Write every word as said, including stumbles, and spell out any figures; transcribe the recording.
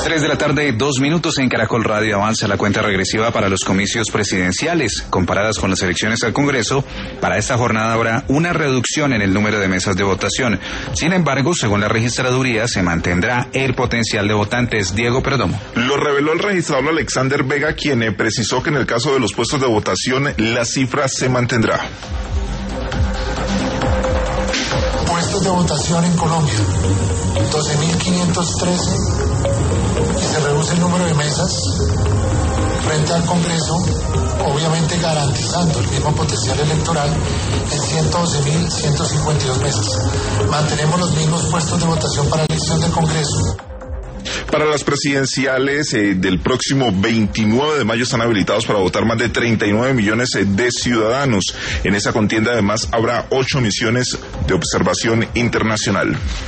Tres de la tarde, dos minutos en Caracol Radio. Avanza la cuenta regresiva para los comicios presidenciales. Comparadas con las elecciones al Congreso, para esta jornada habrá una reducción en el número de mesas de votación. Sin embargo, según la registraduría, se mantendrá el potencial de votantes. Diego Perdomo. Lo reveló el registrador Alexander Vega, quien eh, precisó que en el caso de los puestos de votación, la cifra se mantendrá. Puestos de votación en Colombia, doce mil quinientos trece, y se reduce el número de mesas frente al Congreso, obviamente garantizando el mismo potencial electoral en ciento doce mil ciento cincuenta y dos mesas. Mantenemos los mismos puestos de votación para la elección del Congreso. Para las presidenciales eh, del próximo veintinueve de mayo están habilitados para votar más de treinta y nueve millones eh, de ciudadanos. En esa contienda además habrá ocho misiones de observación internacional.